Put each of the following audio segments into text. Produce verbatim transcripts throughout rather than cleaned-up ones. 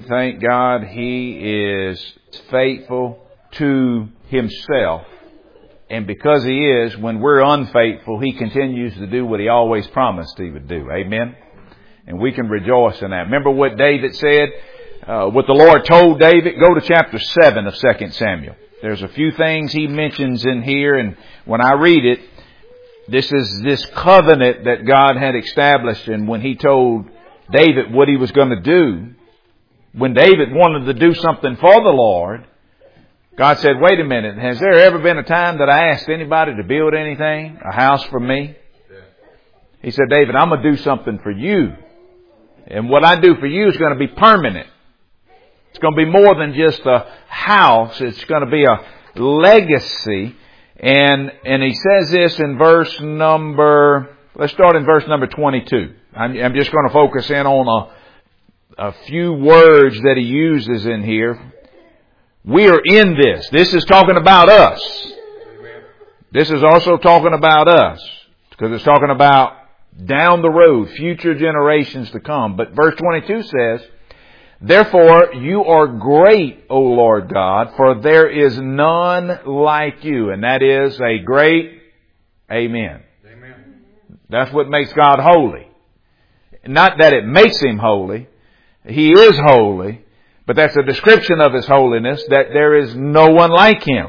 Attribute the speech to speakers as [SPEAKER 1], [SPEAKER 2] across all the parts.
[SPEAKER 1] Thank God He is faithful to Himself. And because He is, when we're unfaithful, He continues to do what He always promised He would do. Amen? And we can rejoice in that. Remember what David said? Uh, what the Lord told David? Go to chapter seven of Second Samuel. There's a few things He mentions in here, and when I read it, this is this covenant that God had established, and when He told David what He was going to do, when David wanted to do something for the Lord, God said, wait a minute, has there ever been a time that I asked anybody to build anything, a house for me? He said, David, I'm going to do something for you. And what I do for you is going to be permanent. It's going to be more than just a house. It's going to be a legacy. And, and he says this in verse number, let's start in verse number twenty-two. I'm, I'm just going to focus in on a, a few words that he uses in here. We are in this. This is talking about us. This is also talking about us. Because it's talking about down the road, future generations to come. But verse twenty-two says, therefore you are great, O Lord God, for there is none like you. And that is a great amen. Amen. That's what makes God holy. Not that it makes Him holy. He is holy. But that's a description of His holiness, that there is no one like Him.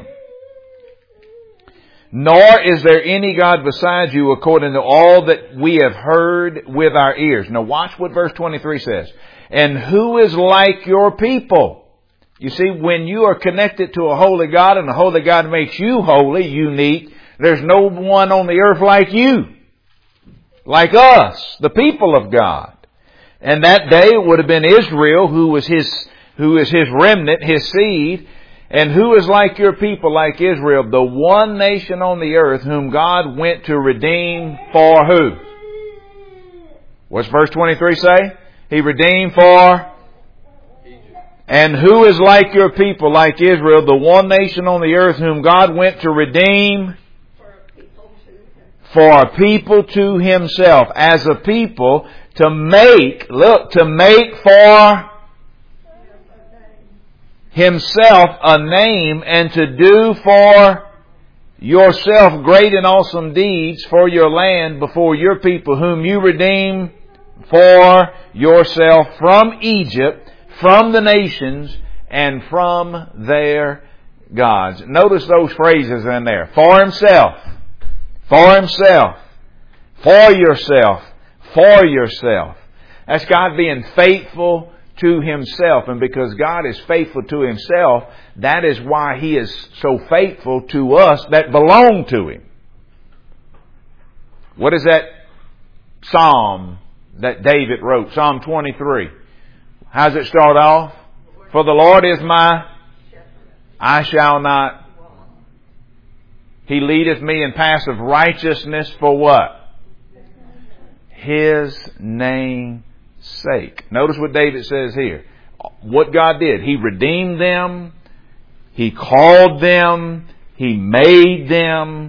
[SPEAKER 1] Nor is there any God besides you, according to all that we have heard with our ears. Now watch what verse twenty-three says. And who is like your people? You see, when you are connected to a holy God and the holy God makes you holy, unique, there's no one on the earth like you. Like us, the people of God. And that day it would have been Israel, who was His, who is His remnant, His seed. And who is like your people, like Israel, the one nation on the earth whom God went to redeem for who? What's verse twenty-three say? He redeemed for Egypt. And who is like your people, like Israel, the one nation on the earth whom God went to redeem for a people to Himself, as a people to make, look, to make for Himself a name, and to do for yourself great and awesome deeds for your land before your people, whom you redeem for yourself from Egypt, from the nations, and from their gods. Notice those phrases in there. For Himself, for Himself, for yourself, for yourself. That's God being faithful to Himself. And because God is faithful to Himself, that is why He is so faithful to us that belong to Him. What is that psalm that David wrote? Psalm twenty-three. How does it start off? For the Lord is my, I shall not. He leadeth me in paths of righteousness for what? His name's sake. Notice what David says here. What God did. He redeemed them. He called them. He made them.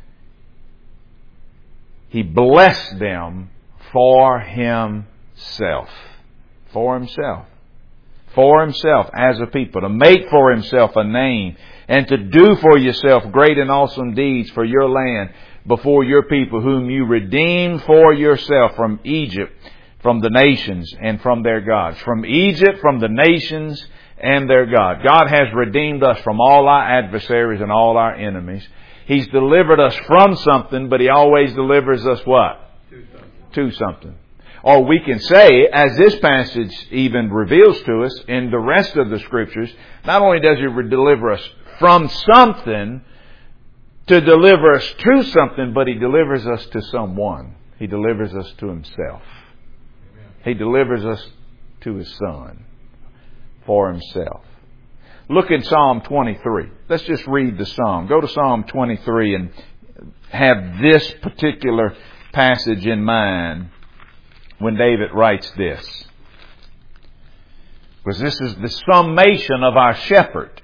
[SPEAKER 1] He blessed them for Himself. For Himself. For Himself as a people. To make for Himself a name. And to do for yourself great and awesome deeds for your land before your people, whom you redeemed for yourself from Egypt, from the nations and from their gods. From Egypt, from the nations and their God. God has redeemed us from all our adversaries and all our enemies. He's delivered us from something, but He always delivers us what? To something. To something. Or we can say, as this passage even reveals to us in the rest of the Scriptures, not only does He deliver us from something to deliver us to something, but He delivers us to someone. He delivers us to Himself. He delivers us to His Son for Himself. Look in Psalm twenty-three. Let's just read the Psalm. Go to Psalm twenty-three and have this particular passage in mind when David writes this. Because this is the summation of our shepherd.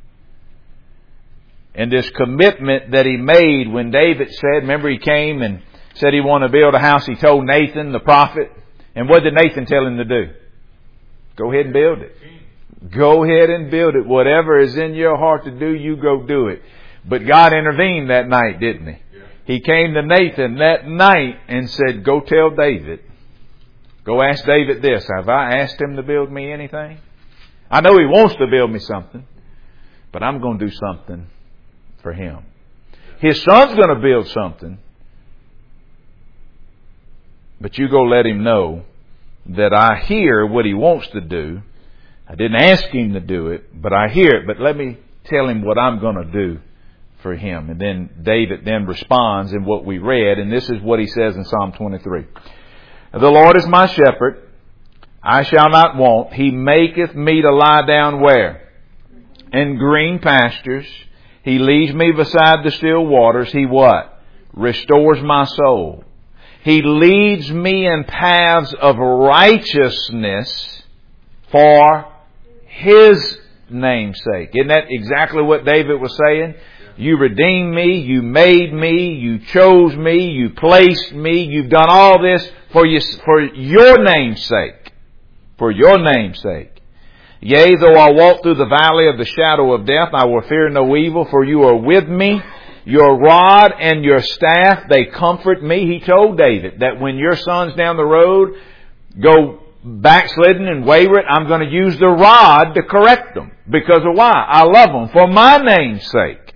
[SPEAKER 1] And this commitment that he made when David said, remember he came and said he wanted to build a house. He told Nathan, the prophet. And what did Nathan tell him to do? Go ahead and build it. Go ahead and build it. Whatever is in your heart to do, you go do it. But God intervened that night, didn't He? He came to Nathan that night and said, go tell David. Go ask David this. Have I asked him to build me anything? I know he wants to build me something, but I'm going to do something for him. His son's going to build something, but you go let him know that I hear what he wants to do. I didn't ask him to do it, but I hear it. But let me tell him what I'm going to do for him. And then David then responds in what we read. And this is what he says in Psalm twenty-three. The Lord is my shepherd. I shall not want. He maketh me to lie down where? In green pastures. He leads me beside the still waters. He what? Restores my soul. He leads me in paths of righteousness for His name's sake. Isn't that exactly what David was saying? You redeemed me, you made me, you chose me, you placed me, you've done all this for you, for your name's sake. For your name's sake. Yea, though I walk through the valley of the shadow of death, I will fear no evil, for you are with me. Your rod and your staff, they comfort me. He told David that when your sons down the road go backslidden and wayward, I'm going to use the rod to correct them. Because of why? I love them for my name's sake.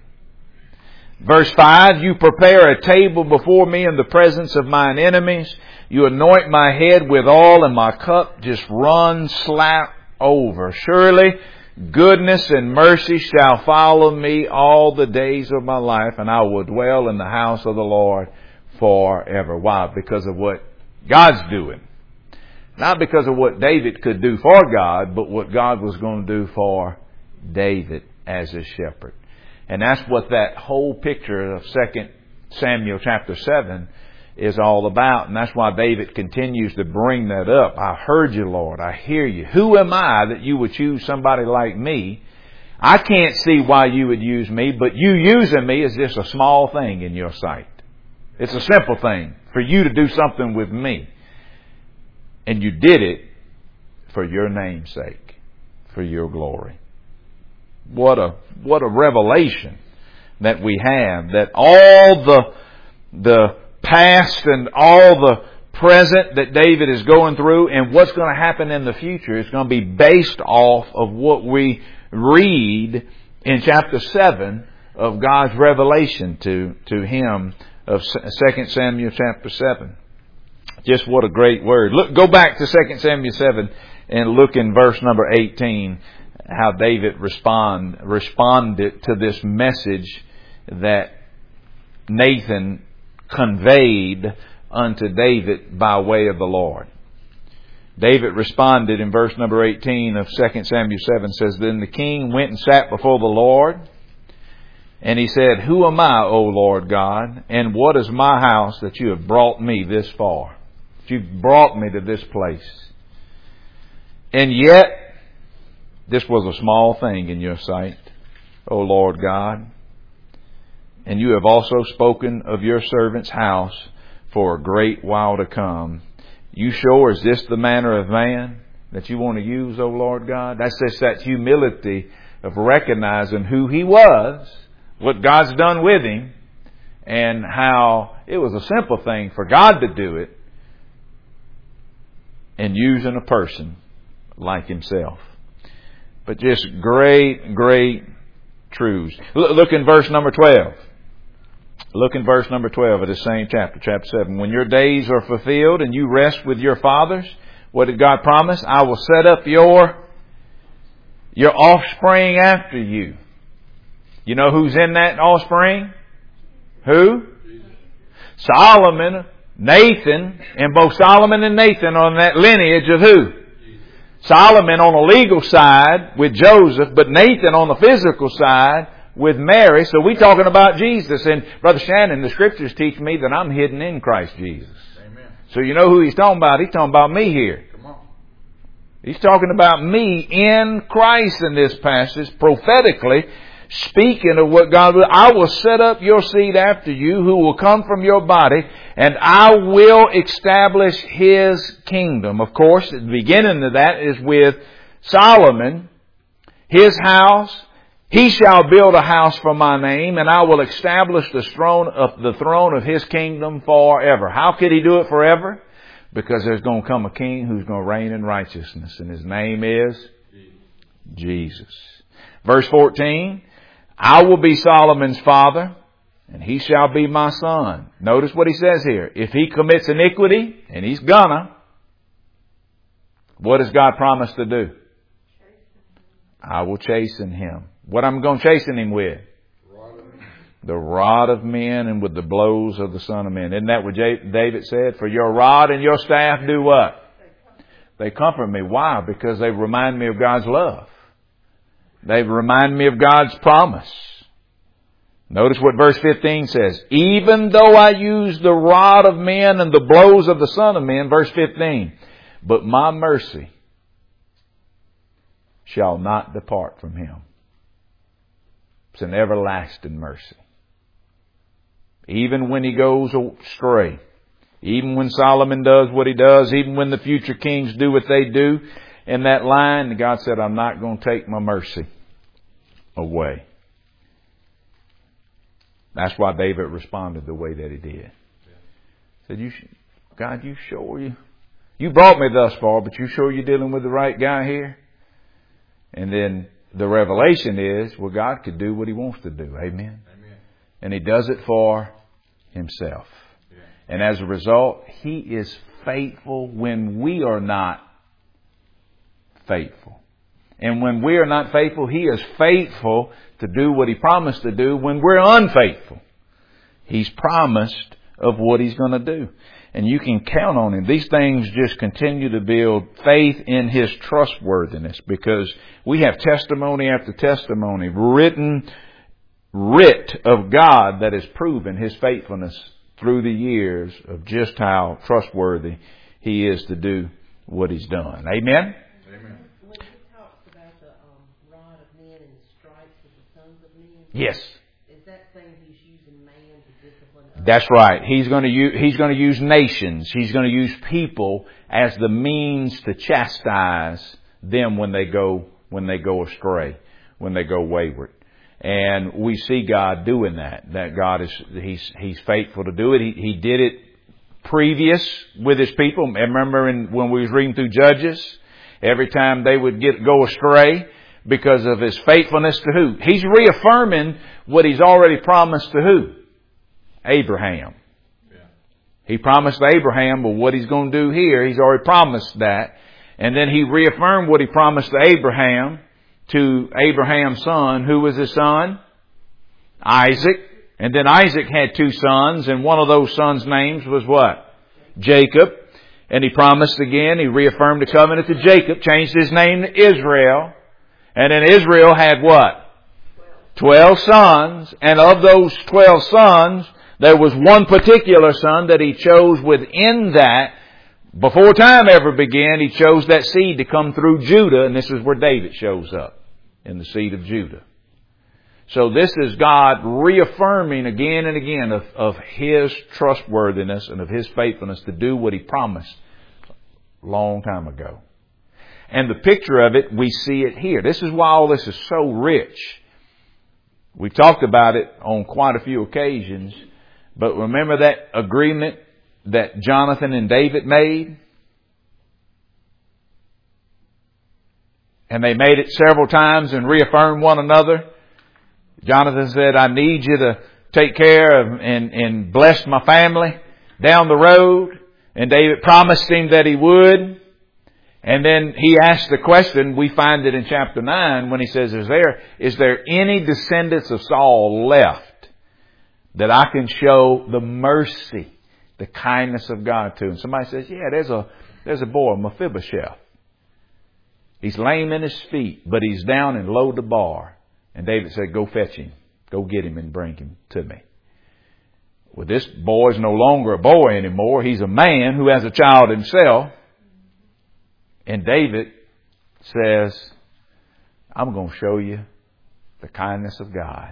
[SPEAKER 1] Verse five, you prepare a table before me in the presence of mine enemies. You anoint my head with oil, and my cup just runs slap over. Surely goodness and mercy shall follow me all the days of my life, and I will dwell in the house of the Lord forever. Why? Because of what God's doing. Not because of what David could do for God, but what God was going to do for David as his shepherd. And that's what that whole picture of Second Samuel chapter seven is all about. And that's why David continues to bring that up. I heard you, Lord. I hear you. Who am I that you would choose somebody like me? I can't see why you would use me, but you using me is just a small thing in your sight. It's a simple thing for you to do something with me. And you did it for your name's sake, for your glory. What a, what a revelation that we have, that all the, the past and all the present that David is going through and what's going to happen in the future is going to be based off of what we read in chapter seven of God's revelation to, to him of Second Samuel chapter seven. Just what a great word. Look, go back to Second Samuel seven and look in verse number eighteen. How David respond, responded to this message that Nathan conveyed unto David by way of the Lord. David responded in verse number eighteen of Second Samuel seven, says, Then the king went and sat before the Lord, and he said, Who am I, O Lord God, and what is my house that you have brought me this far? That you've brought me to this place. And yet, this was a small thing in your sight, O Lord God. And you have also spoken of your servant's house for a great while to come. You sure is this the manner of man that you want to use, O Lord God? That's just that humility of recognizing who he was, what God's done with him, and how it was a simple thing for God to do it, and using a person like himself. But just great, great truths. Look in verse number twelve. Look in verse number twelve of the same chapter, chapter seven. When your days are fulfilled and you rest with your fathers, what did God promise? I will set up your, your offspring after you. You know who's in that offspring? Who? Solomon, Nathan, and both Solomon and Nathan are in that lineage of who? Solomon on the legal side with Joseph, but Nathan on the physical side with Mary. So we're talking about Jesus. And Brother Shannon, the Scriptures teach me that I'm hidden in Christ Jesus. Amen. So you know who he's talking about? He's talking about me here. Come on. He's talking about me in Christ in this passage, prophetically speaking of what God will. I will set up your seed after you, who will come from your body, and I will establish His kingdom. Of course, the beginning of that is with Solomon, his house, he shall build a house for my name, and I will establish the throne of the throne of his kingdom forever. How could he do it forever? Because there's going to come a king who's going to reign in righteousness, and his name is Jesus. Verse fourteen, I will be Solomon's father, and he shall be my son. Notice what he says here. If he commits iniquity, and he's gonna, what does God promise to do? I will chasten him. What am I going to chasten him with? The rod of men and with the blows of the Son of Men. Isn't that what David said? For your rod and your staff do what? They comfort me. Why? Because they remind me of God's love. They remind me of God's promise. Notice what verse fifteen says. Even though I use the rod of men and the blows of the Son of Men, verse fifteen, but my mercy shall not depart from him. It's an everlasting mercy. Even when he goes astray, even when Solomon does what he does, even when the future kings do what they do, in that line, God said, I'm not going to take my mercy away. That's why David responded the way that he did. He said, "You, God, you sure you, you brought me thus far, but you sure you're dealing with the right guy here?" And then the revelation is, well, God could do what he wants to do. Amen. Amen. And he does it for himself. Yeah. And as a result, he is faithful when we are not faithful. And when we are not faithful, he is faithful to do what he promised to do when we're unfaithful. He's promised of what he's going to do. And you can count on him. These things just continue to build faith in his trustworthiness, because we have testimony after testimony, written writ of God that has proven his faithfulness through the years of just how trustworthy he is to do what he's done. Amen?
[SPEAKER 2] Amen. When he talks about the um, rod of men and the stripes of the sons of men,
[SPEAKER 1] yes.
[SPEAKER 2] Is that saying he's using man to discipline others?
[SPEAKER 1] That's right. He's going to use, he's going to use nations. He's going to use people as the means to chastise them when they go, when they go astray, when they go wayward. And we see God doing that. That God is, He's, He's faithful to do it. He, he did it previous with His people. I remember in, when we was reading through Judges, every time they would get, go astray because of His faithfulness to who? He's reaffirming what He's already promised to who? Abraham. Yeah. He promised Abraham, but what He's going to do here, He's already promised that. And then He reaffirmed what He promised to Abraham, to Abraham's son. Who was his son? Isaac. And then Isaac had two sons, and one of those sons' names was what? Jacob. And he promised again, he reaffirmed the covenant to Jacob, changed his name to Israel. And then Israel had what? Twelve sons. And of those twelve sons, there was one particular son that he chose within that. Before time ever began, he chose that seed to come through Judah, and this is where David shows up, in the seed of Judah. So this is God reaffirming again and again of, of His trustworthiness and of His faithfulness to do what He promised a long time ago. And the picture of it, we see it here. This is why all this is so rich. We've talked about it on quite a few occasions, but remember that agreement that Jonathan and David made? And they made it several times and reaffirmed one another. Jonathan said, I need you to take care of and, and bless my family down the road. And David promised him that he would. And then he asked the question, we find it in chapter nine when he says, is there, is there any descendants of Saul left that I can show the mercy, the kindness of God to? And somebody says, yeah, there's a, there's a boy, Mephibosheth. He's lame in his feet, but he's down in Lo-debar. And David said, go fetch him. Go get him and bring him to me. Well, this boy's no longer a boy anymore. He's a man who has a child himself. And David says, I'm going to show you the kindness of God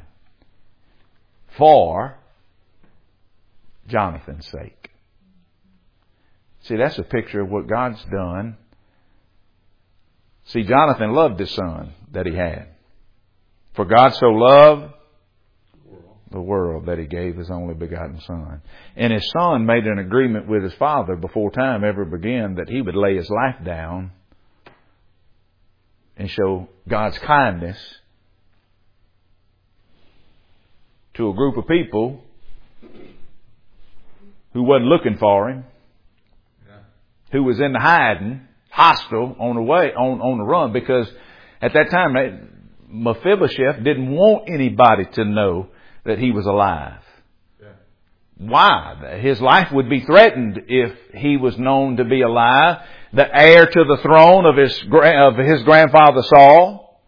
[SPEAKER 1] for Jonathan's sake. See, that's a picture of what God's done See, Jonathan loved his son that he had. For God so loved the world that he gave his only begotten son. And his son made an agreement with his father before time ever began that he would lay his life down and show God's kindness to a group of people who wasn't looking for him, yeah. who was in the hiding, hostile, on the way, on, on the run, because at that time, Mephibosheth didn't want anybody to know that he was alive. Yeah. Why? His life would be threatened if he was known to be alive, the heir to the throne of his, of his grandfather Saul.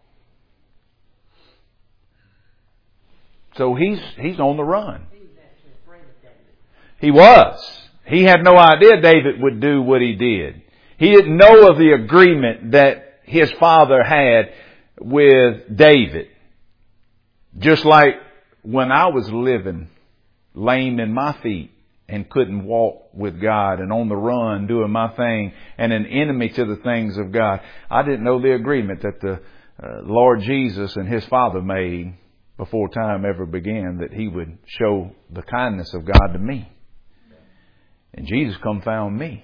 [SPEAKER 1] So he's, he's on the run. He was. He had no idea David would do what he did. He didn't know of the agreement that his father had with David. Just like when I was living lame in my feet and couldn't walk with God and on the run doing my thing and an enemy to the things of God, I didn't know the agreement that the uh, Lord Jesus and his Father made before time ever began, that he would show the kindness of God to me. And Jesus come found me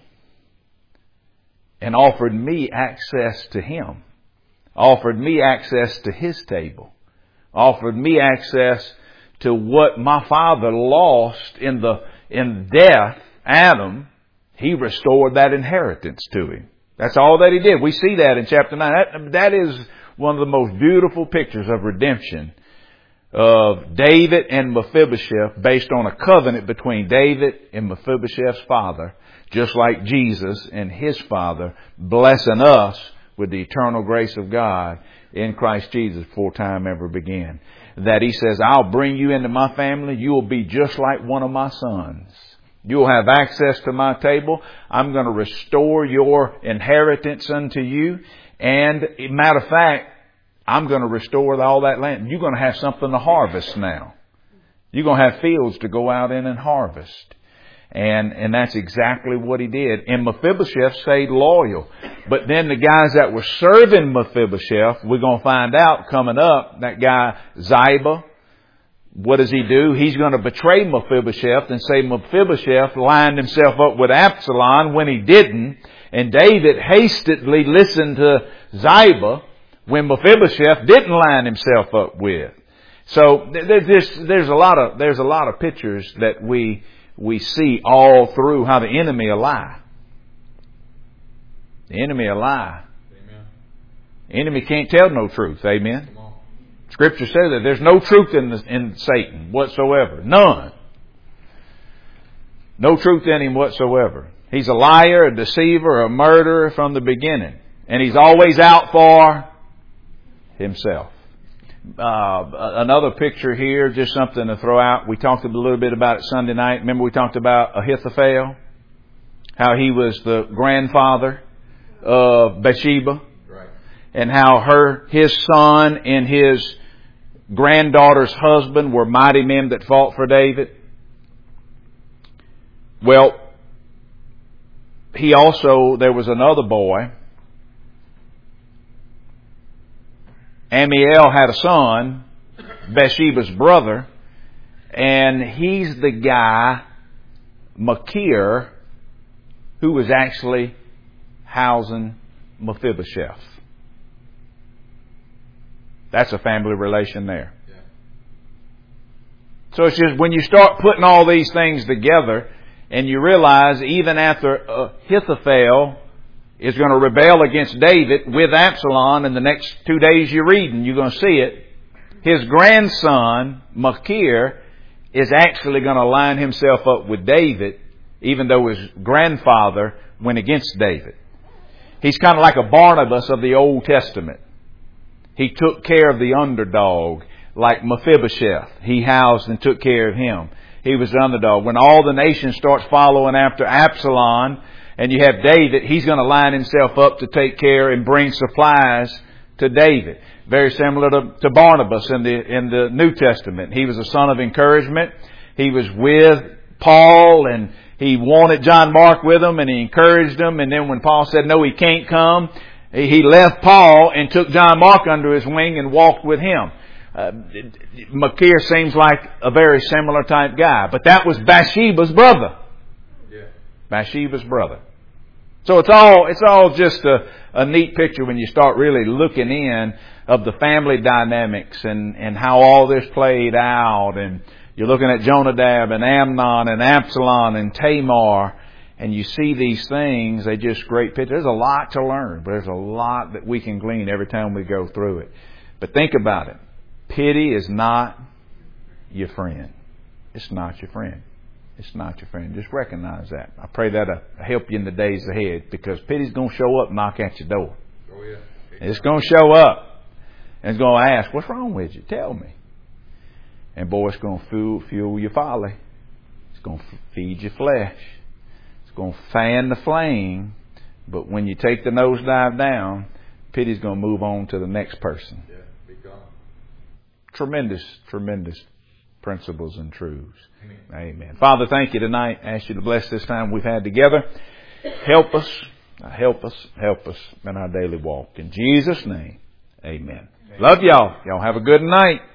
[SPEAKER 1] and offered me access to him, offered me access to his table, offered me access to what my father lost in the in death, Adam. He restored that inheritance to him. That's all that he did. We see that in chapter nine. That, that is one of the most beautiful pictures of redemption of David and Mephibosheth, based on a covenant between David and Mephibosheth's father, just like Jesus and his father, blessing us with the eternal grace of God in Christ Jesus before time ever began. That he says, I'll bring you into my family. You will be just like one of my sons. You'll have access to my table. I'm going to restore your inheritance unto you. And matter of fact, I'm going to restore all that land. You're going to have something to harvest now. You're going to have fields to go out in and harvest. And, and that's exactly what he did. And Mephibosheth stayed loyal. But then the guys that were serving Mephibosheth, we're going to find out coming up, that guy Ziba, what does he do? He's going to betray Mephibosheth and say Mephibosheth lined himself up with Absalom when he didn't. And David hastily listened to Ziba when Mephibosheth didn't line himself up with. So there's just, there's a lot of there's a lot of pictures that we we see all through how the enemy will lie. The enemy will lie. Amen. The enemy can't tell no truth. Amen. Scripture says that there's no truth in the, in Satan whatsoever. None. No truth in him whatsoever. He's a liar, a deceiver, a murderer from the beginning, and he's always out for himself. Uh, another picture here, just something to throw out. We talked a little bit about it Sunday night. Remember we talked about Ahithophel? How he was the grandfather of Bathsheba. Right. And how her, his son and his granddaughter's husband were mighty men that fought for David. Well, he also, there was another boy. Amiel had a son, Bathsheba's brother, and he's the guy, Machir, who was actually housing Mephibosheth. That's a family relation there. Yeah. So it's just when you start putting all these things together and you realize even after Ahithophel is going to rebel against David with Absalom in the next two days you're reading, you're going to see it. His grandson, Machir, is actually going to line himself up with David, even though his grandfather went against David. He's kind of like a Barnabas of the Old Testament. He took care of the underdog, like Mephibosheth. He housed and took care of him. He was the underdog. When all the nation starts following after Absalom, and you have David, he's going to line himself up to take care and bring supplies to David. Very similar to, to Barnabas in the in the New Testament. He was a son of encouragement. He was with Paul and he wanted John Mark with him and he encouraged him. And then when Paul said, no, he can't come, He left Paul and took John Mark under his wing and walked with him. Uh, Machir seems like a very similar type guy, but that was Bathsheba's brother. Yeah. Bathsheba's brother. So it's all it's all just a, a neat picture when you start really looking in of the family dynamics and, and how all this played out. And you're looking at Jonadab and Amnon and Absalom and Tamar, and you see these things. They just great pictures. There's a lot to learn, but there's a lot that we can glean every time we go through it. But think about it. Pity is not your friend. It's not your friend. It's not your friend. Just recognize that. I pray that'll help you in the days ahead, because pity's going to show up and knock at your door. Oh, yeah. It's going to show up and it's going to ask, what's wrong with you? Tell me. And boy, it's going to fuel, fuel your folly. It's going to feed your flesh. It's going to fan the flame. But when you take the nosedive down, pity's going to move on to the next person. Yeah. Tremendous, tremendous principles and truths. Amen. Amen. Father, thank you tonight. I ask you to bless this time we've had together. Help us, help us, help us in our daily walk. In Jesus' name, amen. Amen. Love y'all. Y'all have a good night.